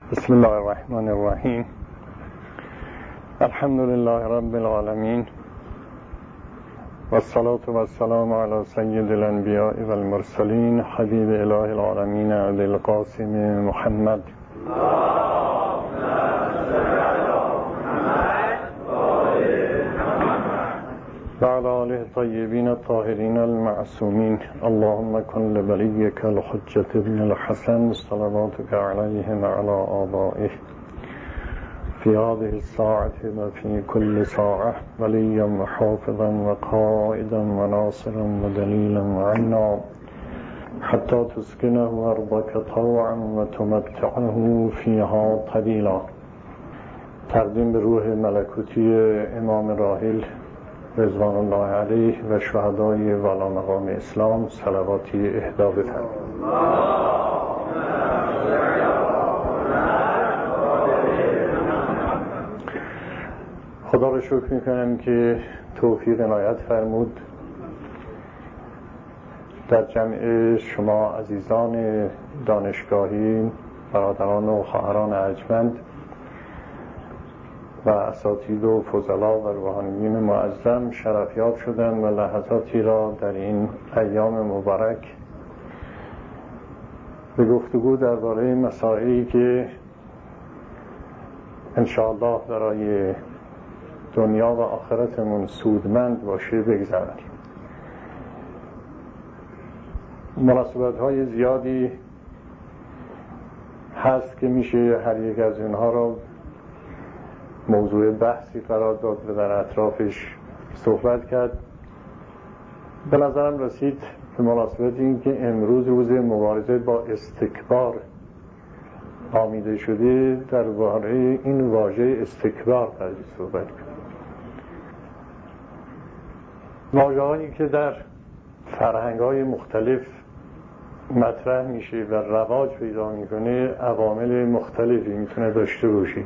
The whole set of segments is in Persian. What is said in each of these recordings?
بسم الله الرحمن الرحیم. الحمد لله رب العالمین والصلاة والسلام على سید الانبیاء والمرسلین حبیب اله العالمین ابی القاسم محمد و علی آله الطیبین الطاهرین المعصومین. اللهم کن لولیک الحجة ابن الحسن صلواتک علیه و علی آبائه فی هذه الساعة و فی کل ساعة ولیا و حافظا و قائدا و ناصرا و دلیلا و عنا حتی تسکنه ارضک طوعا و تمتعه فیها طویلا. تقدیم به روح ملکوتی امام راحل رضوان الله علیه و شهدای والا مقام اسلام صلواتی اهدا بفرمایید. خدا را شکر میکنم که توفیق عنایت فرمود در جمع شما عزیزان دانشگاهی، برادران و خواهران ارجمند و اساتید و فضلا و روحانیین معظم شرفیاب شدن و لحظاتی را در این ایام مبارک به گفتگو درباره مسائلی که انشاءالله برای دنیا و آخرتمون سودمند باشه بگذرانیم. مناسبت‌های زیادی هست که میشه هر یک از اینها را موضوع بحثی قرار داد و در اطرافش صحبت کرد. به نظرم رسید به مناسبت این که امروز روز مبارزه با استکبار آمیده شده، درباره این واژه استکبار قرار صحبت کنم. واژه‌هایی که در فرهنگ‌های مختلف مطرح میشه و رواج پیدا میکنه عوامل مختلفی میتونه داشته باشه.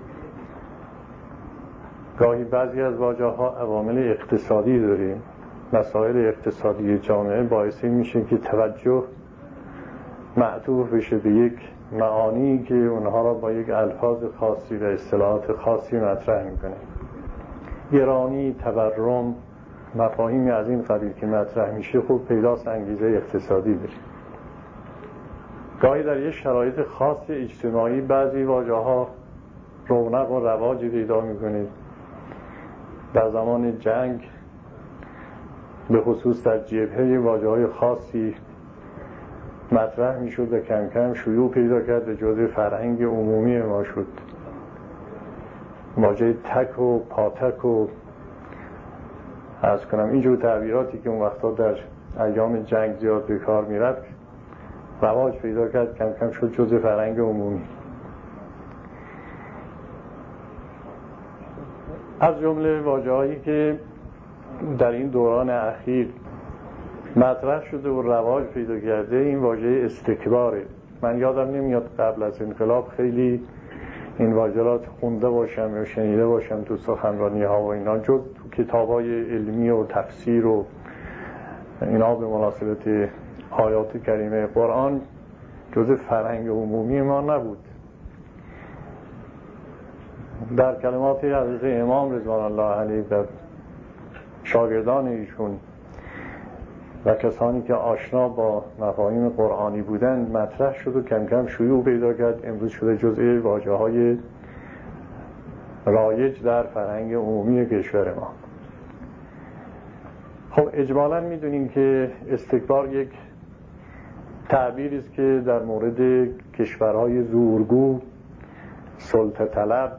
گاهی بعضی از واژه‌ها عوامل اقتصادی داره. مسائل اقتصادی جامعه باعث میشه که توجه معطوف بشه به یک معانی که اونها را با یک الفاظ خاصی و اصطلاحات خاصی مطرح میکنه. گرانی، تورم، مفاهیمی از این قبیل که مطرح میشه خب پیداست انگیزه اقتصادی داره. گاهی در یک شرایط خاص اجتماعی بعضی واژه‌ها رونق و رواجی پیدا میکنه. در زمان جنگ به خصوص در جبهه واژه‌های خاصی مطرح میشد و کم کم شیوع پیدا کرد و جزء فرهنگ عمومی ما شد. واژه تک و پاتک و عرض کنم اینجور تعبیراتی که اون وقتا در ایام جنگ زیاد به کار میرفت رواج پیدا کرد، کم کم شد جزء فرهنگ عمومی. از جمله واژه‌هایی که در این دوران اخیر مطرح شده و رواج پیدا کرده این واژه استکباره. من یادم نمیاد قبل از انقلاب خیلی این واژه را خونده باشم یا شنیده باشم تو سخنرانی‌ها و اینا، جز تو کتاب‌های علمی و تفسیر و اینا به مناسبت آیات کریمه قرآن جز فرهنگ عمومی ما نبود. در کلمات حضرت امام رضوان الله علیه و شاگردان ایشون و کسانی که آشنا با مفاهیم قرآنی بودند مطرح شد و کم کم شیوع پیدا کرد. امروز شده جزء واژه‌های رایج در فرهنگ عمومی کشور ما. خب اجمالاً میدونیم که استکبار یک تعبیری است که در مورد کشورهای زورگو، سلطه طلب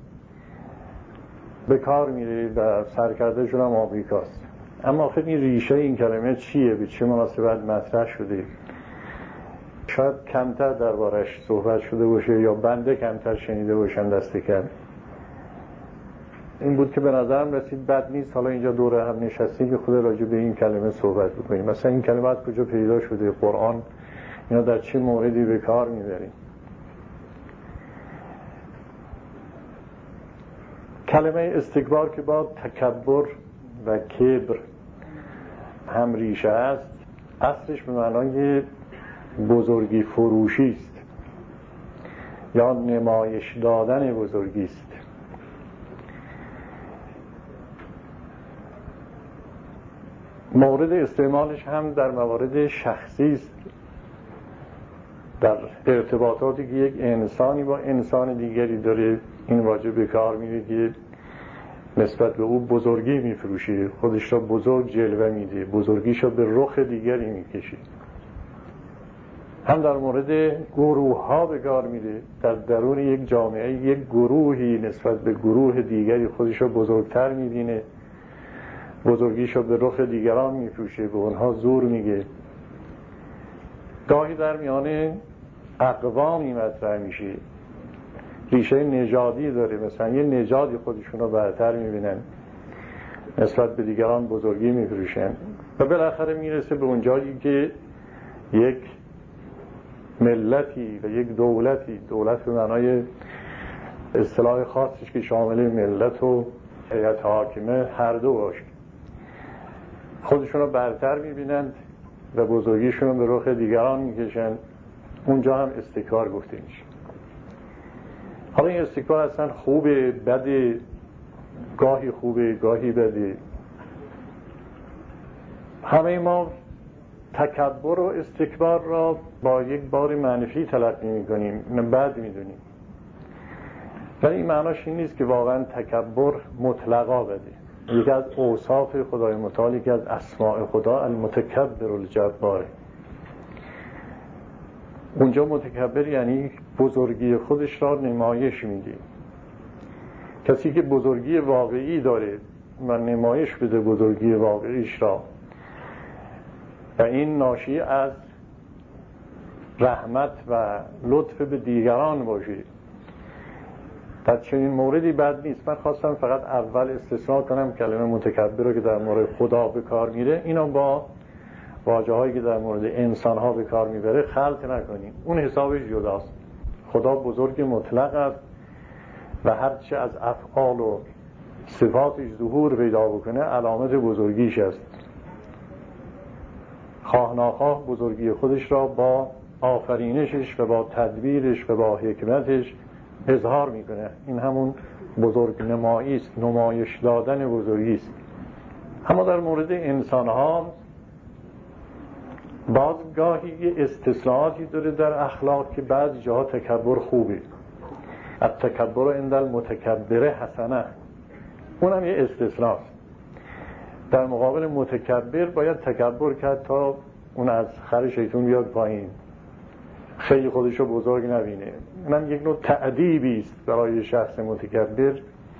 به کار میره و سرکردهشون هم آمریکاست. اما آخر این ریشه این کلمه چیه؟ به چه مناسبت مطرح شده؟ شاید کمتر دربارش صحبت شده باشه یا بنده کمتر شنیده باشم دست کم. این بود که به نظرم رسید بد نیست حالا اینجا دوره هم نشستیم که خود راجع به این کلمه صحبت بکنیم. مثلا این کلمه از کجا پیدا شده؟ قرآن اینا در چه موردی به کار میبریم؟ کلمه استکبار که با تکبر و کبر هم ریشه است، اصلش به معنای بزرگی فروشی است. یا نمایش دادن بزرگی است. مورد استعمالش هم در موارد شخصی است، در ارتباطاتی که یک انسانی با انسان دیگری داره این واژه به کار میره که نسبت به او بزرگی میفروشه، خودش را بزرگ جلوه میده، بزرگیش را به رخ دیگری میکشه. هم در مورد گروه ها به کار میره، در درون یک جامعه یک گروهی نسبت به گروه دیگری خودش را بزرگتر میبینه، بزرگیش را به رخ دیگران میفروشه، به اونها زور میگه. گاهی در میان اقوامی مطرح میشه، ریشه نژادی داره، مثلا یه نژادی خودشون رو برتر میبینن، نسبت به دیگران بزرگی میفروشن و بالاخره میرسه به اونجایی که یک ملتی و یک دولتی، دولت به معنای اصطلاح خاصش که شامل ملت و هیئت حاکمه هر دو باشه، خودشون رو برتر میبینند و بزرگیشون رو به رخ دیگران میکشن. اونجا هم استکبار گفته میشه. حالا این استکبار اصلا خوبه بده، گاهی خوبه گاهی بده. همه ما تکبر و استکبار را با یک بار منفی تلقی میکنیم، نه بد میدونیم، ولی این معناش این نیست که واقعا تکبر مطلقا بده. یکی از اوصاف خدای متعال، یکی از اسماء خدا المتکبر الجبار. اونجا متکبر یعنی بزرگی خودش را نمایش میده. کسی که بزرگی واقعی داره و نمایش بده بزرگی واقعیش را و این ناشی از رحمت و لطف به دیگران باشه، در چنین موردی بد نیست. من خواستم فقط اول استثناء کنم کلمه متکبر رو که در مورد خدا به کار میره، اینو با واژه هایی که در مورد انسان ها به کار میبره خلط نکنیم، اون حسابش جداست. خدا بزرگ مطلق است و هرچه از افعال و صفاتش ظهور پیدا بکنه علامت بزرگیش است. خواه ناخواه بزرگی خودش را با آفرینشش و با تدبیرش و با حکمتش اظهار میکنه. این همون بزرگ نمایی است، نمایش دادن بزرگی است. اما در مورد انسان ها باز گاهی یه استثناءاتی داره در اخلاق که بعضی جاها تکبر خوبه. التکبر عند المتکبر حسنه، اونم یه استثناست. در مقابل متکبر باید تکبر کرد تا اون از خر شیطون بیاد پایین، خیلی خودشو بزرگ نبینه. اونم یک نوع تأدیبی است برای شخص متکبر.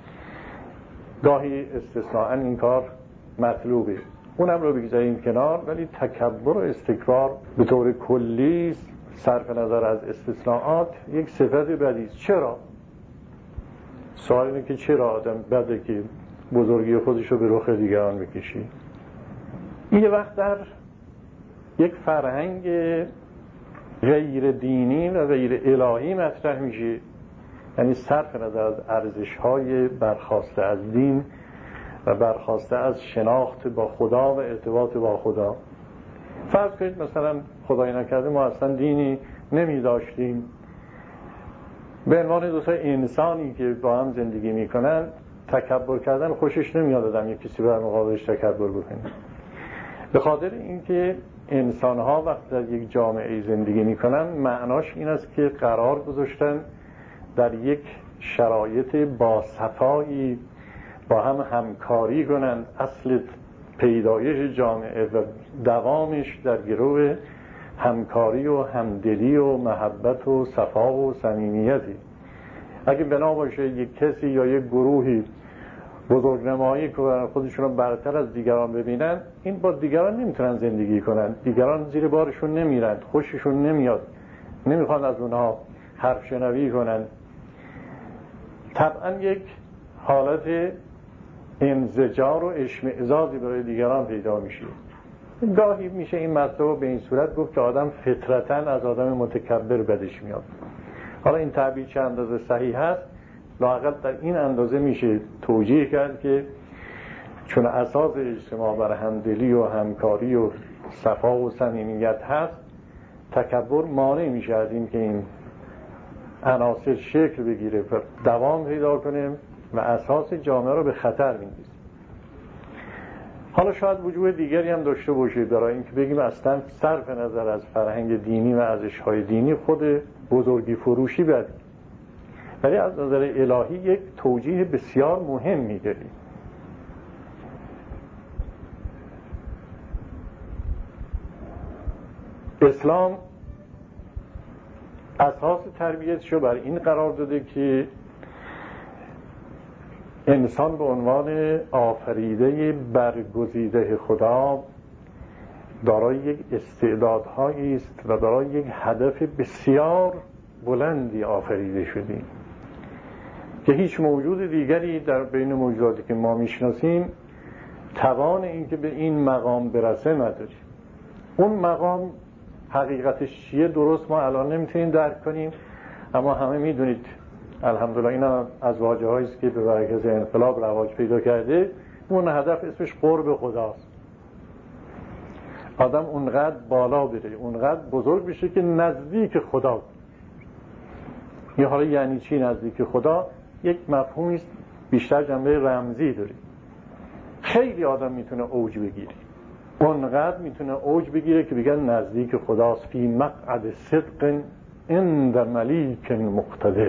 گاهی استثناءً این کار مطلوبه، اونم رو بگذاریم کنار. ولی تکبر و استکبار به طور کلی صرف نظر از استثناءات یک صفت بدی است. چرا؟ سوال اینه که چرا آدم بده که بزرگی خودش رو به رخ دیگران بکشی؟ این یه وقت در یک فرهنگ غیر دینی و غیر الهی مطرح میشه، یعنی صرف نظر از ارزش‌های برخواسته از دین و برخواسته از شناخت با خدا و ارتباط با خدا. فرض کنید مثلا خدای نکرده ما اصلا دینی نمی داشتیم، به عنوان دو تا انسانی که با هم زندگی میکنن تکبر کردن خوشش نمیاد آدم یک کسی بر مقابلش تکبر بکنه. به خاطر اینکه انسان‌ها وقتی در یک جامعه زندگی میکنن معناش این است که قرار گذاشتن در یک شرایط باصفایی با هم همکاری کنند. اصل پیدایش جامعه و دوامش در گروه همکاری و همدلی و محبت و صفا و صمیمیتی. اگه بنا باشه یک کسی یا یک گروهی بزرگنمایی کنن، خودشون رو برتر از دیگران ببینن، این با دیگران نمیتونن زندگی کنن، دیگران زیر بارشون نمیرن، خوششون نمیاد، نمیخوان از اونها حرف شنوی کنن. طبعا یک حالت انزجار و اشمئزازی برای دیگران پیدا میشه. گاهی میشه این مطلب به این صورت گفت که آدم فطرتاً از آدم متکبر بدش میاد. حالا این تعبیر چه اندازه صحیح هست، لااقل در این اندازه میشه توجیه کرد که چون اساس اجتماع بر همدلی و همکاری و صفا و صمیمیت هست، تکبر مانع میشه از این که این عناصر شکل بگیره و دوام پیدا کنه و اساس جامعه رو به خطر میندازه. حالا شاید وجوه دیگری هم داشته باشه برای اینکه بگیم اصلا صرف نظر از فرهنگ دینی و ارزش‌های دینی خود بزرگی فروشی بده، ولی از نظر الهی یک توجیه بسیار مهمی داره. اسلام اساس تربیتشو بر این قرار داده که انسان به عنوان آفریده برگزیده خدا دارای یک استعدادهایی است و دارای یک هدف بسیار بلندی آفریده شدیم که هیچ موجود دیگری در بین موجوداتی که ما میشناسیم توان این که به این مقام برسه نداریم. اون مقام حقیقتش چیه درست ما الان نمیتونیم درک کنیم، اما همه میدونید الحمدلله اینا از واژه هایی است که به برکت انقلاب رواج پیدا کرده. اون هدف اسمش قرب خداست. آدم اونقدر بالا بره، اونقدر بزرگ بشه که نزدیک خدا. این حالا یعنی چی نزدیک خدا؟ یک مفهومی است بیشتر جنبه رمزی داره. خیلی آدم میتونه اوج بگیره، اونقدر میتونه اوج بگیره که بگن نزدیک خداست. فی مقعد صدق عند ملیک مقتدر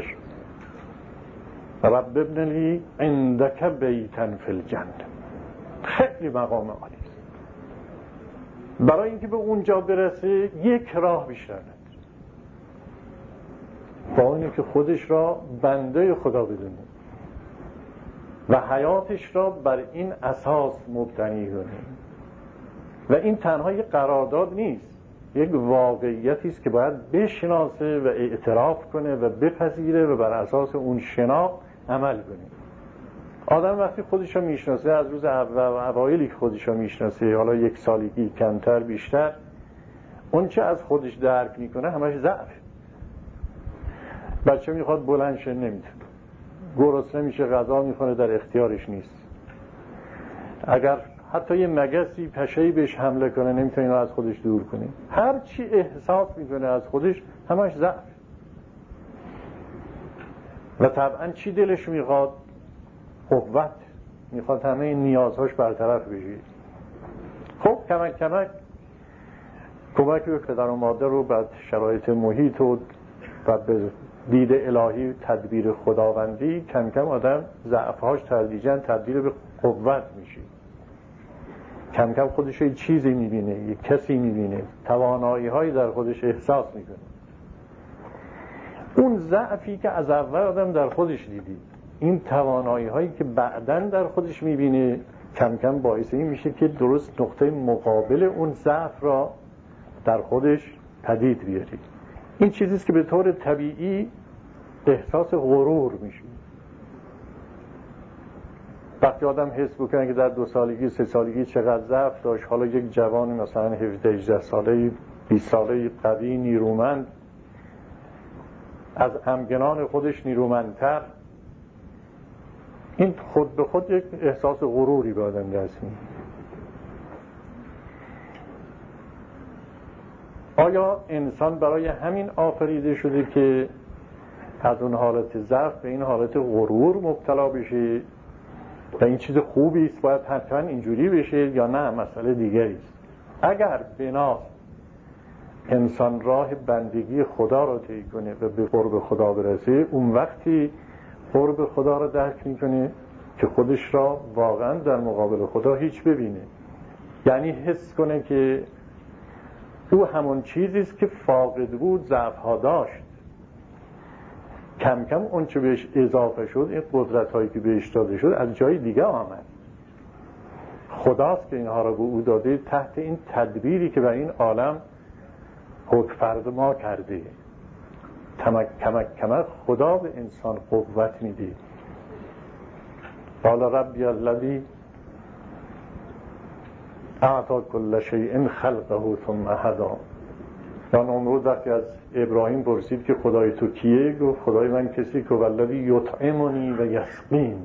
رب ابن لی عندک بیتا فی الجنه. خیلی مقام عالی است. برای اینکه به اونجا برسه یک راه بیشتر نداره، با اینه که خودش را بنده خدا بدونه و حیاتش را بر این اساس مبتنی کنه. و این تنها یک قرارداد نیست، یک واقعیتی است که باید بشناسه و اعتراف کنه و بپذیره و بر اساس اون شناخت عمل کنه. آدم وقتی خودش رو میشناسه، از روز اوایلی که خودش رو میشناسه، حالا یک سالگی کمتر بیشتر، اون چه از خودش درک میکنه همش ضعف. بچه میخواد بلند شه نمیتونه، گرسنه میشه غذا میخوره در اختیارش نیست، اگر حتی یه مگسی پشه‌ای بهش حمله کنه نمیتونه اینو از خودش دور کنه. هر چی احساس میکنه از خودش همش ضعف. و طبعا چی دلش میخواد؟ قوت میخواد، همه این نیازهاش برطرف بشه. خب کمک کمک به پدر و مادر رو بعد شرایط محیط و به دید الهی تدبیر خداوندی کم کم آدم ضعفهاش تدریجاً تبدیل به قوت میشه. کم کم خودش یه چیزی میبینه، یه کسی میبینه، توانایی هایی در خودش احساس میکنه. اون ضعفی که از اول آدم در خودش دیدی، این توانایی هایی که بعداً در خودش میبینه، کم کم باعث این میشه که درست نقطه مقابل اون ضعف را در خودش پدید بیاره. این چیزیست که به طور طبیعی احساس غرور میشه. وقتی آدم حس بکنه که در 2 سالگی 3 سالگی چقدر ضعف داشت، حالا یک جوان مثلا 17-18 ساله 20 ساله قوی نیرومند، از همگنان خودش نیرومندتر، این خود به خود یک احساس غروری به آدم دست میده. آیا انسان برای همین آفریده شده که از اون حالت ضعف به این حالت غرور مبتلا بشه و این چیز خوبی است باید حتما اینجوری بشه، یا نه مسئله دیگری است؟ اگر بنا انسان راه بندگی خدا را طی کنه و به قرب خدا برسه، اون وقتی قرب خدا را درک میکنه که خودش را واقعا در مقابل خدا هیچ ببینه. یعنی حس کنه که او همون چیزی است که فاقد بود، ضعف‌ها داشت. کم کم اون چه بهش اضافه شد، این قدرت هایی که بهش داده شد از جای دیگه آمد. خداست که اینها را به او داده تحت این تدبیری که بر این عالم حکم فرما کرده. کمک خدا به انسان قوت میده. قال ربی الذی اعطی کل شیء خلقه ثم هدی. یا نمرود وقتی از ابراهیم پرسید که خدای تو کیه، گفت خدای من کسی که والذی یطعمنی و یسقین،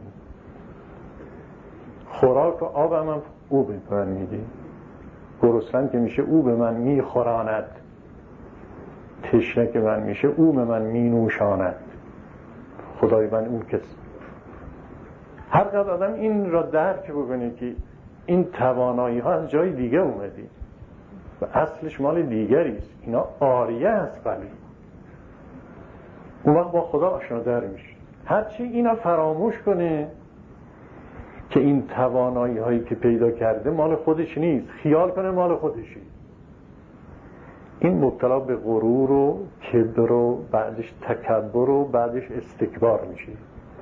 خوراک و آبم هم او به من میده، گرسنه‌ام که میشه او به من میخوراند. تشنه که من میشه او به من مینوشاند. خدای من اون کس. هر قدر آدم این را درک بکنه که این توانایی ها از جای دیگه اومدی و اصلش مال دیگری است، اینا عاریه است، ولی اون وقت با خدا آشناتر میشه. هرچی اینا فراموش کنه که این توانایی هایی که پیدا کرده مال خودش نیست، خیال کنه مال خودشی، این مبتلا به غرور و کبر و بعدش تکبر و بعدش استکبار میشه.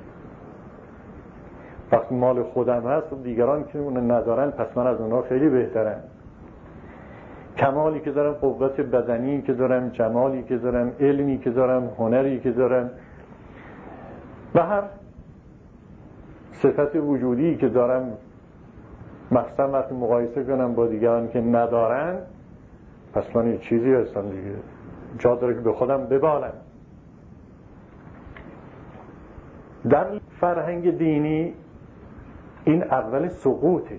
وقتی مال خودم هست و دیگران که اون ندارن پس من از اونها خیلی بهترم. کمالی که دارم، قوت بدنی که دارم، جمالی که دارم، علمی که دارم، هنری که دارم و هر صفت وجودی که دارم، مثلا وقتی مقایسه کنم با دیگران که ندارن پس من یه چیزی هستم دیگه، جا داره که به خودم ببالم. در فرهنگ دینی این اول سقوطه.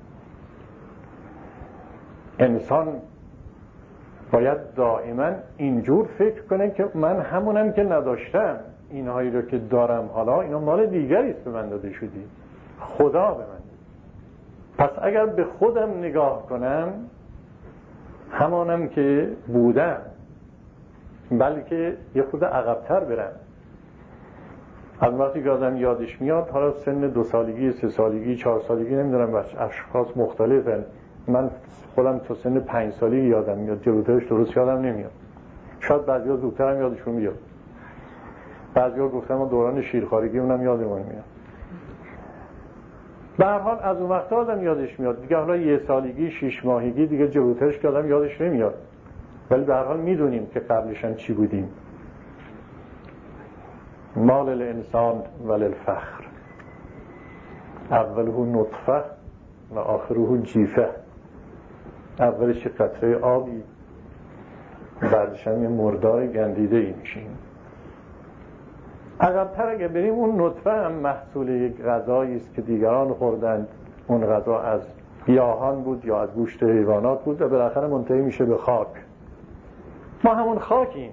انسان باید دائما اینجور فکر کنه که من همونم که نداشتم، اینهایی رو که دارم حالا اینا مال دیگریست به من داده شدی، خدا به من داده. پس اگر به خودم نگاه کنم همانم که بودم، بلکه یه خود عقب‌تر برم. از وقتی که آدم یادش میاد، حالا سن 2 سالگی، 3 سالگی، 4 سالگی نمیدونم، بچه اشخاص مختلفن. من خودم تا سن 5 سالگی یادم میاد، جلوترش درست یادم نمیاد. شاید بعضیا زودتر هم یادشون میاد. بعضیا گفتم ما دوران شیرخوارگی اونم یادمون میاد. به هر حال از اون وقت آدم یادش میاد دیگه. حالا 1 سالگی، 6 ماهگی دیگه جلوترش که آدم یادش نمیاد، ولی به هر حال میدونیم که قبلش هم چی بودیم. مال الانسان وللفخر، اوله نطفه و آخره جیفه. اولش قطره آبی، بعدش هم یه مردار گندیده ای میشیم. عقب‌تر اگه بریم اون نطفه هم محصول یک غذایی است که دیگران خوردند. اون غذا از گیاهان بود یا از گوشت حیوانات بود و بالاخره منتهی میشه به خاک. ما همون خاکیم.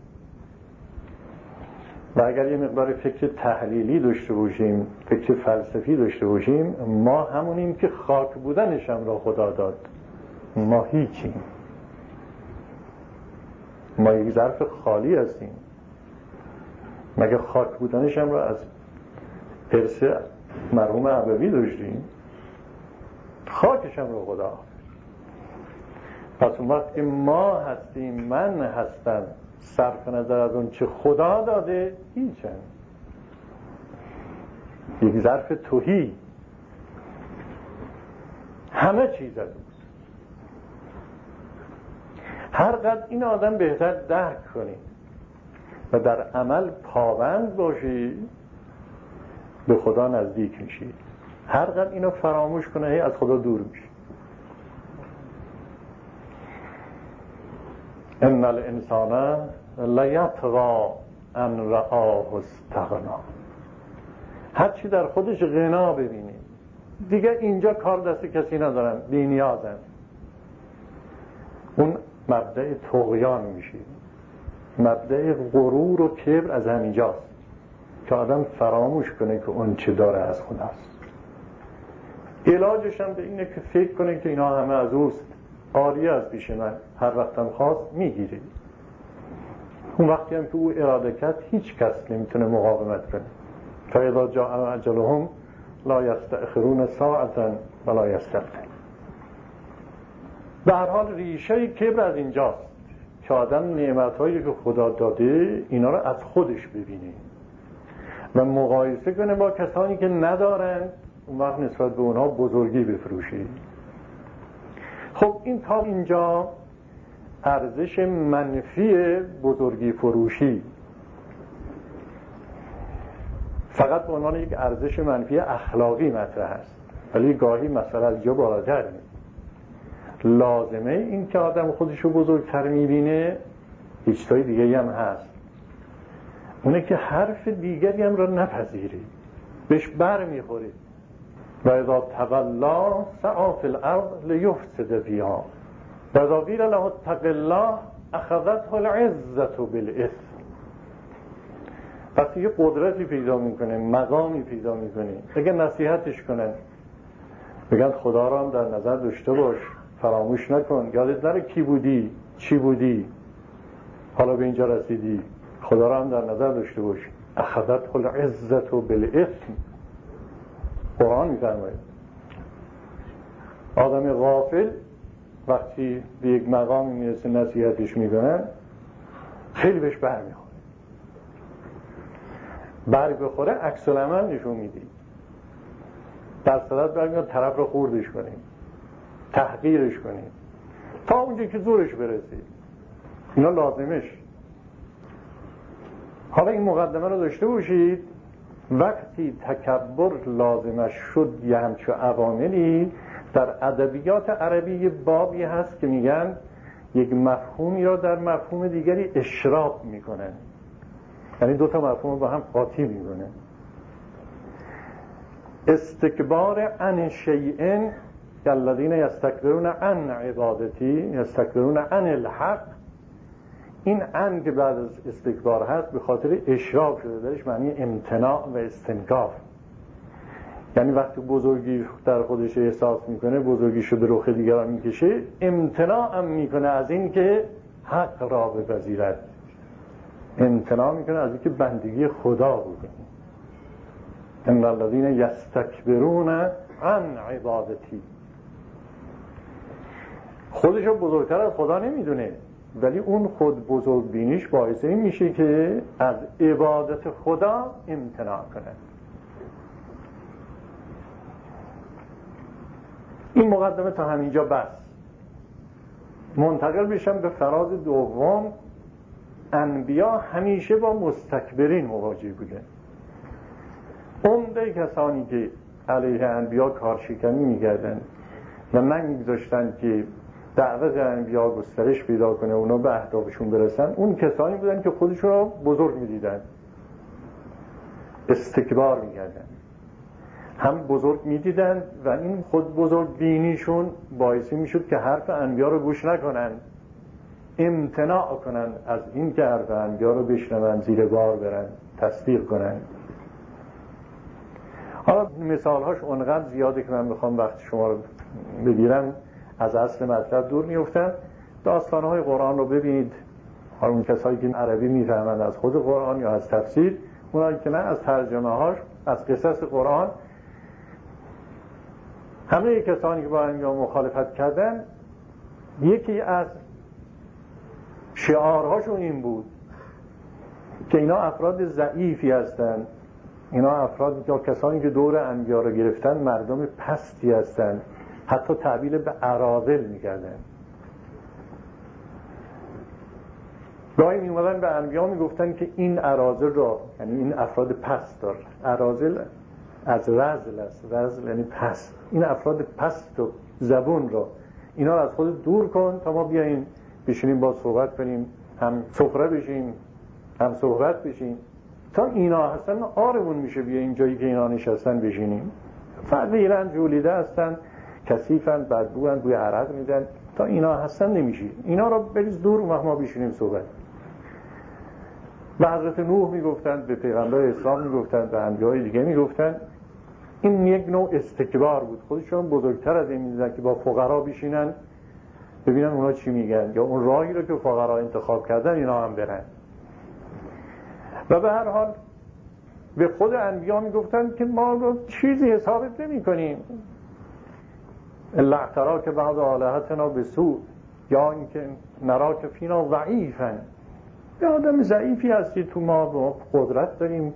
و اگر یه مقدار فکر تحلیلی داشته باشیم، فکر فلسفی داشته باشیم، ما همونیم که خاک بودنش هم را خدا داد. ما هیچیم، ما یک ظرف خالی هستیم. مگه خاک بودنش هم را از ارث مرحوم ابوی داشتیم؟ خاکش هم را خدا. پس اون وقت که ما هستیم، من هستم، صرف نظر از اون چه خدا داده، هیچم، یک ظرف تهی، همه چیز از اون. هر قدر این آدم بهتر درک کنی و در عمل پابند باشی به خدا نزدیک میشی. هر قدر اینو فراموش کنه از خدا دور میشی. ان الانسان لیطغی ان رآه استغنا. هر چی در خودش غنا ببینی دیگه اینجا کار دست کسی ندارم، بی نیازم، اون مبدأ طغیان میشه. مبدأ غرور و کبر از همینجاست که آدم فراموش کنه که اون چه داره از خداست. علاجش هم به اینه که فکر کنه که اینا همه از اوست، عاریه از پیش من، هر وقتم خواست میگیره. اون وقتی هم که او اراده کرد هیچ کس نمیتونه مقاومت کنه. فاذا جاء اجلهم لا یستأخرون ساعة ولا یستقدمون. به هر حال ریشه کبر از اینجاست که آدم نعمتهایی که خدا داده اینا رو از خودش ببینه و مقایسه کنه با کسانی که ندارن، اون وقت نسبت به اونها بزرگی بفروشه. خب این تا اینجا ارزش منفی بزرگی فروشی، فقط به عنوان یک ارزش منفی اخلاقی مطرح است، ولی گاهی مسئله از جا بالاتر میره. لازمه این که آدم خودشو بزرگتر میبینه هیچ تای دیگه هم هست، اونه که حرف دیگری هم را نپذیره، بهش بر میخوره. و اذا تولا سعی فی الارض لیفسد فیها و اذا قیل له اتق الله اخذته العزة بالاثم. وقتی یه قدرتی پیدا میکنه، مقامی پیدا میکنه، اگه نصیحتش کنن بگن خدا را هم در نظر داشته باش، فراموش نکن، یادت نره کی بودی، چی بودی، حالا به اینجا رسیدی، خدا را هم در نظر داشته باش. اخذته العزة بالاثم. قرآن میفرماید آدم غافل وقتی به یک مقامی میرسه نصیحتش میکنن خیلی بهش برمیخوره، برگ بخوره عکس العمل نشون میدی، در صورت برمیاد طرف رو خوردش کنیم، تحقیرش کنیم تا اونجا که زورش برسه. اینا لازمش. حالا این مقدمه رو داشته باشید، وقتی تکبر لازمش شد یه همچو عواملی، در ادبیات عربی بابی هست که میگن یک مفهومی را در مفهوم دیگری اشراق میکنن، یعنی دوتا مفهوم با هم قاطی میکنن. استکبار عن شیء الذین یستکبرون عن عبادتی یستکبرون عن الحق، این عن که بعد از استکبار هست به خاطر اشراق شده، درش معنی امتناع و استنکاف. یعنی وقتی بزرگی در خودش احساس میکنه، بزرگیشو به رخ دیگران میکشه، امتناع هم میکنه از این که حق را بپذیرد، امتناع میکنه از این که بندگی خدا بکنه. ان الذین یستکبرون عن عبادتی، خودشو بزرگتر از خدا نمیدونه، ولی اون خود بزرگ بینیش باعث این میشه که از عبادت خدا امتناع کنه. این مقدمه تا همینجا بس. منتقل بشم به فراز دوم. انبیا همیشه با مستکبرین مواجه بوده. عمده کسانی که علیه انبیا کارشکنی می‌کردن و نمی‌گذاشتن که دعوت انبیا گسترش پیدا کنه، اونا به اهدافشون برسن، اون کسانی بودن که خودشون رو بزرگ می‌دیدن، استکبار می‌کردن. هم بزرگ می‌دیدن و این خود بزرگ بینیشون باعث می‌شد که حرف انبیا رو گوش نکنن، امتناع کنن از این که حرف انبیا رو بشنون، زیر بار برن، تصدیق کنن. حالا مثال‌هاش اونقدر زیاده که من میخوام وقت شما رو بگیرم از اصل مطلب دور میفتم. داستان‌های قرآن رو ببینید، اون کسایی که عربی میفهمند از خود قرآن یا از تفسیر، اونایی که نه از ترجمه‌هاش، از قصص قرآن. همه کسانی که با انبیا مخالفت کردن، یکی از شعارهاشون این بود که اینا افراد ضعیفی هستن، اینا افراد یا کسانی که دور انبیا رو گرفتن مردم پستی هستن، حتی تعبیر به اراذل میکردن. گاهی میومدن به انبیا میگفتن که این اراذل را، یعنی این افراد پست دار، اراذل از رذل است، رذل یعنی پست، این افراد پست و زبون را اینا رو از خود دور کن تا ما بیاییم بشینیم با صحبت کنیم، هم سفره بشیم هم صحبت بشیم. تا اینا هستن آرمون میشه بیا این جایی که اینا نشستن بشینیم. فقیرن، جولیده هستن، کثیفن، بدبوان، بوی عرق میدن، تا اینا هستن نمیشه، اینا رو بریز دور و ما بشینیم صحبت. به حضرت نوح میگفتن، به پیغمبر اسلام میگفتن، به انبیای دیگه میگفتن. این یک نوع استکبار بود، خودشون بزرگتر از این میدیدن که با فقرا بشینن ببینن اونا چی میگن، یا اون راهی رو که فقرا انتخاب کردن اینا هم برن. و به هر حال به خود انبیا میگفتن که ما رو چیزی حسابت نمی کنیم، الا اعتراک بعض آلهتنا بسوء، یا اینکه نراک فینا ضعیفا، یه آدم ضعیفی هستی تو، ما قدرت داریم،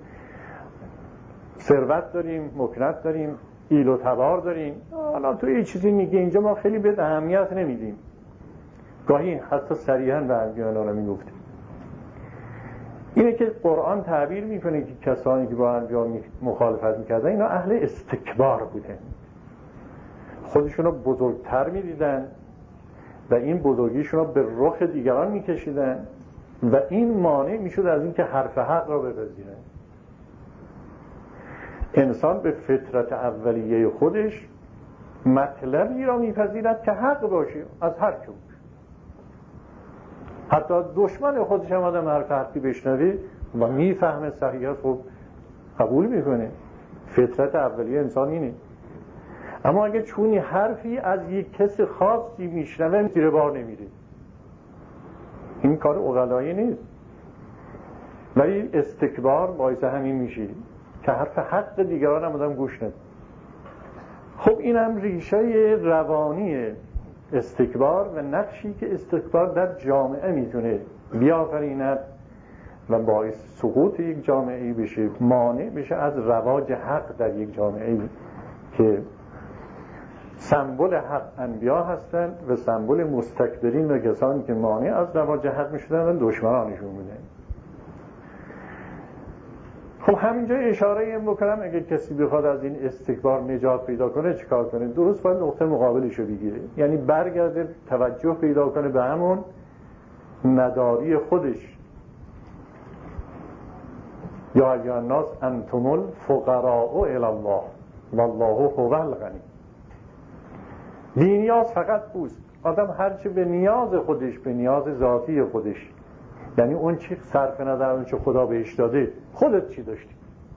ثروت داریم، مکنت داریم، ایل و تبار داریم، حالا تو یه چیزی میگه اینجا ما خیلی به اهمیت نمیدیم. گاهی حتی صریحاً به انبیا اینا رو میگفتیم. اینه که قرآن تعبیر میکنه که کسانی که با انبیا مخالفت میکردن اینا اهل استکبار بودن، خودشون رو بزرگتر میدیدن و این بزرگیشون رو به رخ دیگران میکشیدن و این مانع میشد از این که حرف حق را بپذیرن. انسان به فطرت اولیه خودش مطلبی را میپذیرد که حق باشه از هر که. حتی دشمن خودش هم آدم هر حرفی بشنوه و میفهمه صحیح است، خب قبول میکنه. فطرت اولیه انسان اینه. اما اگه چونی حرفی از یک کس خاصی میشنوه زیر بار نمیره، این کار عقلایی نیست. ولی استکبار باعث همین میشه که حرف حق دیگران هم آدم گوش نده. خب این هم ریشه روانی استکبار و نقشی که استکبار در جامعه میتونه بیافریند و باعث سقوط یک جامعه بشه، مانع بشه از رواج حق در یک جامعه که سمبل حق انبیا هستند و سمبل مستکبرین و کسانی که مانع از رواج حق میشدن و دشمنانشون بودن. خب همینجا اشاره این بکنم اگه کسی بخواد از این استکبار نجات پیدا کنه چیکار کنه؟ درست باید نقطه مقابلشو بگیره، یعنی برگرده توجه پیدا کنه به همون نداری خودش. یا ایها الناس انتم الفقراء الی الله والله هو الغنی. نیاز فقط اوست. آدم هرچه به نیاز خودش، به نیاز ذاتی خودش، یعنی اون چی صرف نظر اون چه خدا بهش داده، خودت چی داشتی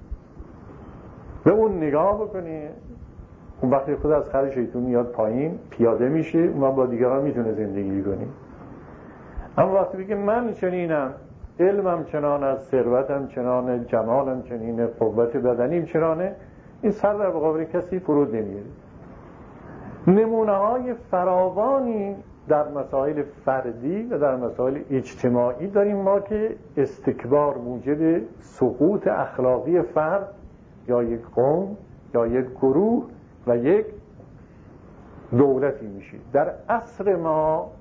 به اون نگاه بکنی، اون وقتی خود از خر شیطون میاد پایین پیاده میشه، اون با دیگران میتونه زندگی کنی. اما وقتی بگه من چنینم، علمم چنان است، ثروتم چنانه، جمالم چنینه، قوت بدنیم چنانه، این سر در مقابل کسی فرود نمیاره. نمونه های فراوانی در مسائل فردی و در مسائل اجتماعی داریم ما که استکبار موجب سقوط اخلاقی فرد یا یک قوم یا یک گروه و یک دولتی میشه. در عصر ما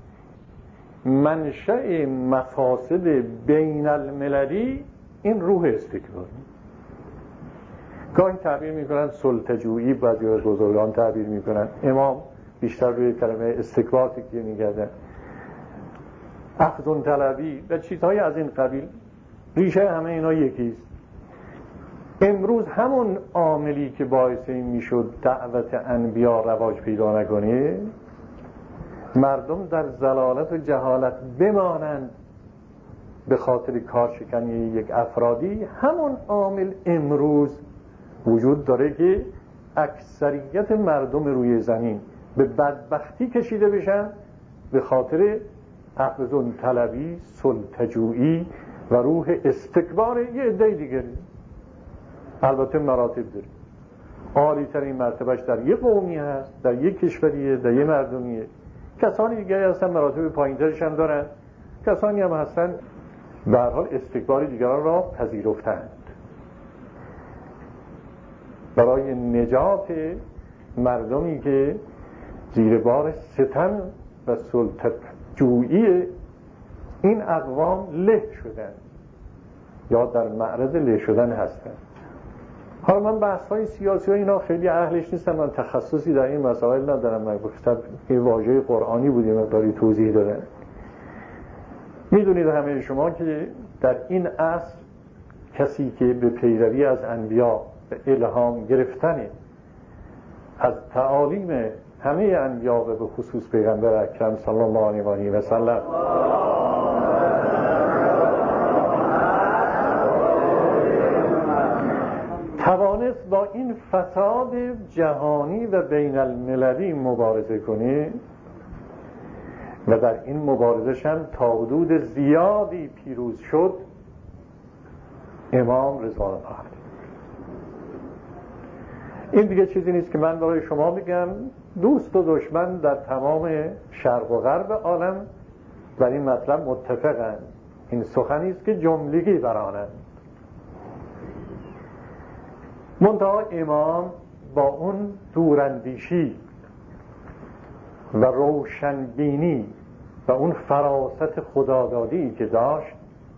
منشأ مفاسد بین المللی این روح استکبار. گاهی تعبیر میکنن سلطه‌جویی، بعضی از بزرگان تعبیر میکنن، امام بیشتر روی کلمه استکبار تکیه میکردن، اخذ طلبی و چیزهای از این قبیل. ریشه همه اینا یکیست. امروز همون عاملی که باعث این میشد دعوت انبیا رواج پیدا نکنه، مردم در ضلالت و جهالت بمانند به خاطر کارشکنی یک افرادی، همون عامل امروز وجود داره که اکثریت مردم روی زمین به بدبختی کشیده بشن به خاطر اخذ طلبی، سلطه‌جویی و روح استکبار یه عده دیگه. البته مراتب داره. عالی ترین مرتبهش در یک قومی هست، در یک کشوریه، در یک مردمیه. کسانی دیگه هستن مراتب پایین‌ترش هم دارن، کسانی هم هستن به هر حال استکبار دیگران را پذیرفتند. برای نجات مردمی که زیر بار ستم و سلطه جویی این اقوام له شدن یا در معرض له شدن هستند. حالا من بحث‌های سیاسی و اینا خیلی اهلش نیستم، من تخصصی در این مسائل ندارم، من گفتم که واژه قرآنی بودیم مقداری توضیح دادن. میدونید همه شما که در این عصر کسی که به پیروی از انبیا به الهام گرفتن از تعالیم همه انبیا و به خصوص پیغمبر اکرم صلی الله علیه و سلم توانست با این فساد جهانی و بین المللی مبارزه کنه و در این مبارزش هم تا حدود زیادی پیروز شد، امام رضوان الله علیه. این دیگه چیزی نیست که من برای شما بگم. دوست و دشمن در تمام شرق و غرب عالم بر این مطلب متفقند. این سخنی است که جملگی برانند. منتها امام با اون دوراندیشی و روشنبینی و اون فراست خدادادی که داشت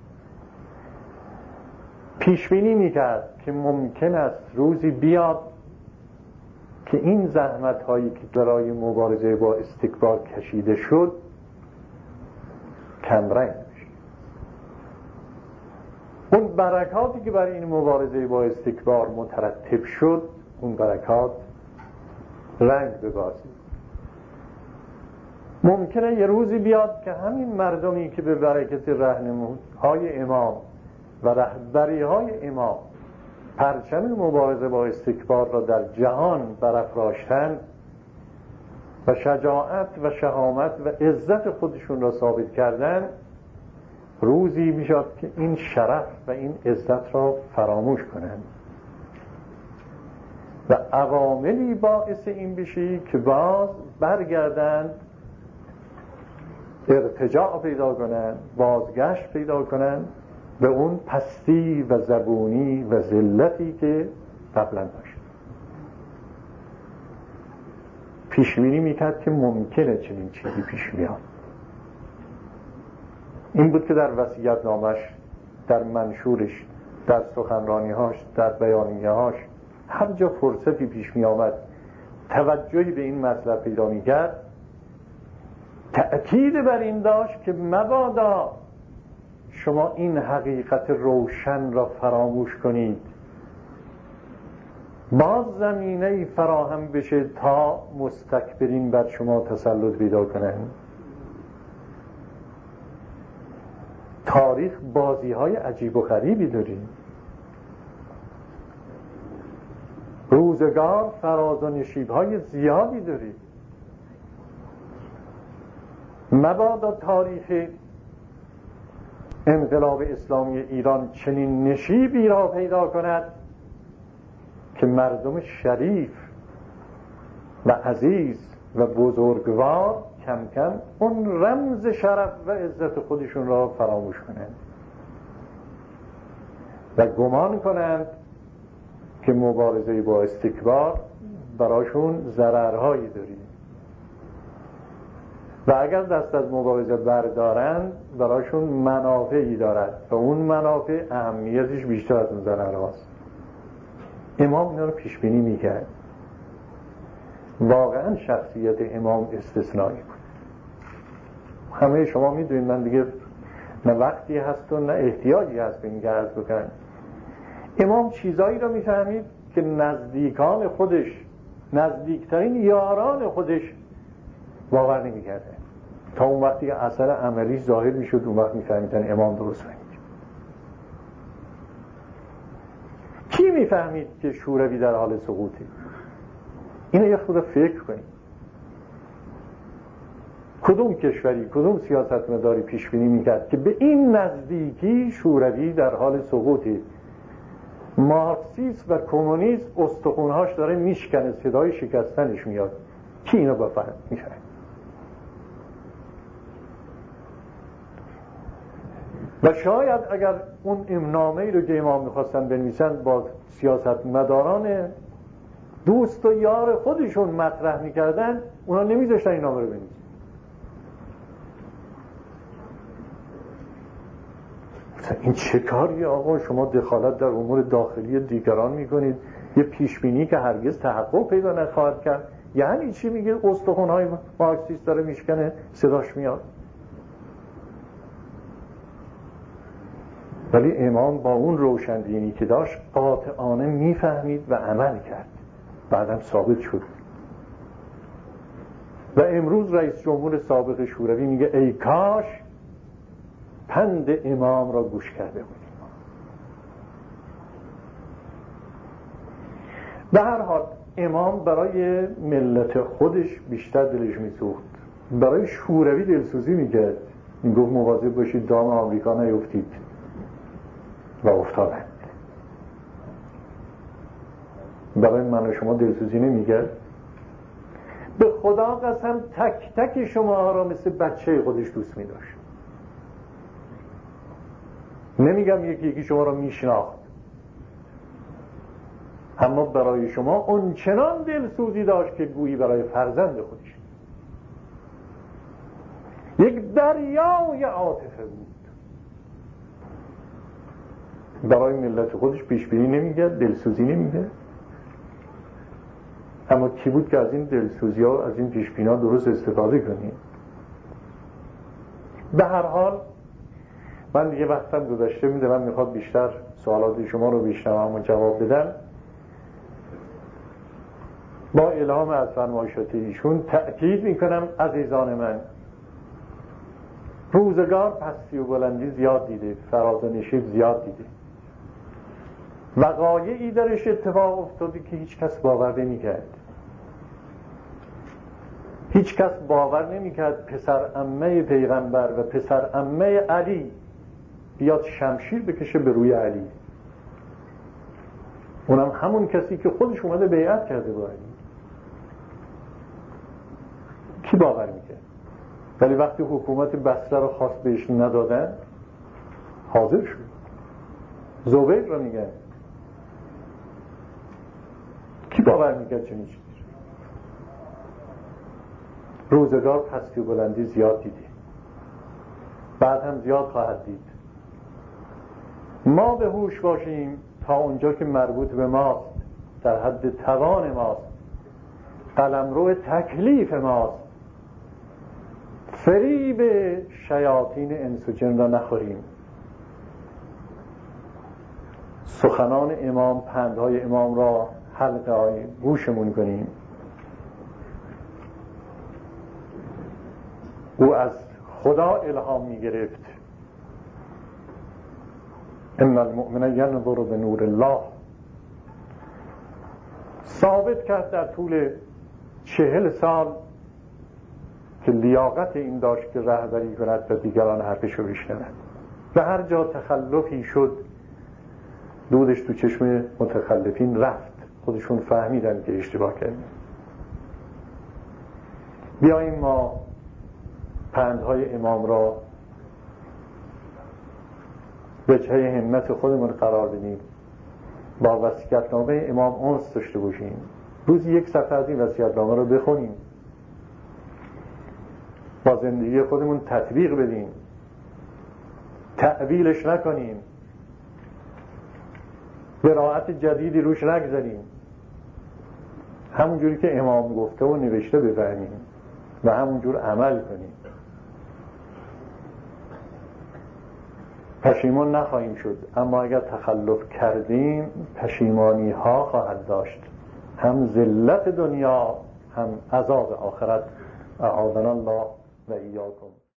پیشبینی میکرد که ممکن است روزی بیاد که این زحمت هایی که برای مبارزه با استکبار کشیده شد کمرنگ بشه. اون برکاتی که برای این مبارزه با استکبار مترتب شد، اون برکات رنگ ببازید. ممکنه یه روزی بیاد که همین مردمی که به برکت راهنمایی امام و رهبری های امام پرچم مبارزه با استکبار را در جهان برافراشتن و شجاعت و شهامت و عزت خودشون را ثابت کردن، روزی میشد که این شرف و این عزت را فراموش کنند و عواملی باعث این بشه که باز برگردند، ارتجاع پیدا کنند، بازگشت پیدا کنند به اون پستی و زبونی و ذلتی که قبلا داشت. پیشبینی میکرد که ممکنه چنین چیزی پیش بیاد. این بود که در وصیت‌نامش، در منشورش، در سخنرانی‌هاش، در بیانیه‌هاش، هر جا فرصتی پیش می آمد توجهی به این مطلب پیدا می کرد، تأکید بر این داشت که مبادا شما این حقیقت روشن را فراموش کنید، باز زمینه‌ای فراهم بشه تا مستکبرین بر شما تسلط پیدا کنند. تاریخ بازی‌های عجیب و غریبی داریم، روزگار فراز و نشیب‌های زیادی داریم. مبادا تاریخ انقلاب اسلامی ایران چنین نشیبی را پیدا کند که مردم شریف و عزیز و بزرگوار کم کم اون رمز شرف و عزت خودشون را فراموش کنند و گمان کنند که مبارزه با استکبار براشون ضررهایی دارید و اگر دست از مبارزه بردارند براشون منافعی دارد و اون منافع اهمیتش بیشتر از اون ضررهاست. امام اینا رو پیش بینی میکرد. واقعا شخصیت امام استثنایی بود. همه شما میدونید، من دیگه نه وقتی هست و نه احتیاجی هست به این که عرض بکنم. امام چیزایی رو میفهمید که نزدیکان خودش، نزدیکترین یاران خودش باور نمی‌کردن. تا اون وقتی که اثر عملی ظاهر میشد اون وقت میفهمیدن امام درست فهمید. کی میفهمید که شوروی در حال سقوطه؟ اینو یه خود فکر کنید. کدوم کشوری، کدوم سیاستمداری پیش بینی میکرد که به این نزدیکی شوروی در حال سقوطه؟ مارکسیسم و کمونیسم استخونهاش داره میشکنه، صدای شکستنش میاد. کی اینو بفهم میفهم؟ و شاید اگر اون نامه‌ای رو که امام میخواستن بنویسن با سیاستمداران دوست و یار خودشون مطرح میکردن، اونا نمیذاشتن این نامه رو بنویسن. این چه کاری آقا؟ شما دخالت در امور داخلی دیگران میکنید، یه پیشبینی که هرگز تحقق پیدا نخواهد کرد. یعنی چی؟ میگه استخوان‌های مارکسیست داره میشکنه، صداش میاد. ولی امام با اون روشنبینی که داشت قاطعانه میفهمید و عمل کرد. بعدم ثابت شد. و امروز رئیس جمهور سابق شوروی میگه ای کاش پند امام را گوش کرده بودیم. به هر حال امام برای ملت خودش بیشتر دلش میسوخت، برای شوروی دلسوزی میکرد. این گفت مواظب باشید دام آمریکا نیفتید و افتادند. برای من و شما دلسوزی نمیکرد. به خدا قسم تک تک شما را مثل بچه خودش دوست می‌داشت. نمیگم یکی یکی شما را میشناخت، اما برای شما اونچنان دلسوزی داشت که گویی برای فرزند خودش. یک دریای عاطفه بود. برای ملت خودش پیشبینی نمی‌کرد، دلسوزی نمی‌کرد. اما کی بود که از این دلسوزی ها، از این پیشبینی درست استفاده کنیم؟ به هر حال من دیگه وقتم گذشته، من میخواد بیشتر سوالات شما رو بشنوم و جواب بدم. با الهام از فرمایشات ایشون تأکید میکنم عزیزان من روزگار پستی و بلندی زیاد دیده، فراز و نشیب زیاد دیده. وقایعی درش اتفاق افتاده که هیچ کس باور نمی‌کرد. هیچ کس باور نمی‌کرد پسر عمه پیغمبر و پسر عمه علی بیاد شمشیر بکشه به روی علی، اونم همون کسی که خودش اومده بیعت کرده با علی. کی باور می‌کرد؟ ولی وقتی حکومت بصره رو خواست بهش ندادن حاضر شد. زبیر رو میگن. کی باور می‌کرد چنین چیزی؟ روزگار پستی و بلندی زیاد دیدی، بعد هم زیاد خواهد دید. ما به هوش باشیم تا اونجا که مربوط به ماست، در حد توان ماست، قلمرو تکلیف ماست، فریب شیاطین انس و جن را نخوریم. سخنان امام، پندهای امام را حلقه های گوشمون کنیم. او از خدا الهام می گرفت. ان المؤمن ینظر بنور الله. ثابت کرد در طول 40 سال که لیاقت این داشت که رهبری کند و دیگران حرفشو بشنوند. و هر جا تخلفی شد دودش تو چشم متخلفین رفت، خودشون فهمیدن که اشتباه کردن. بیاییم ما پندهای امام را وجهه همت خودمون قرار بدیم، با وصیت‌نامه امام انس داشته باشیم، روزی 1 صفحه از این وصیت‌نامه رو بخونیم، با زندگی خودمون تطبیق بدیم، تأویلش نکنیم، قرائت جدیدی روش نگذاریم، همونجوری که امام گفته و نوشته بفهمیم و همونجور عمل کنیم. پشیمان نخواهیم شد، اما اگر تخلف کردیم پشیمانی ها خواهد داشت، هم ذلت دنیا هم عذاب آخرت. اعاذنا الله و ایاکم.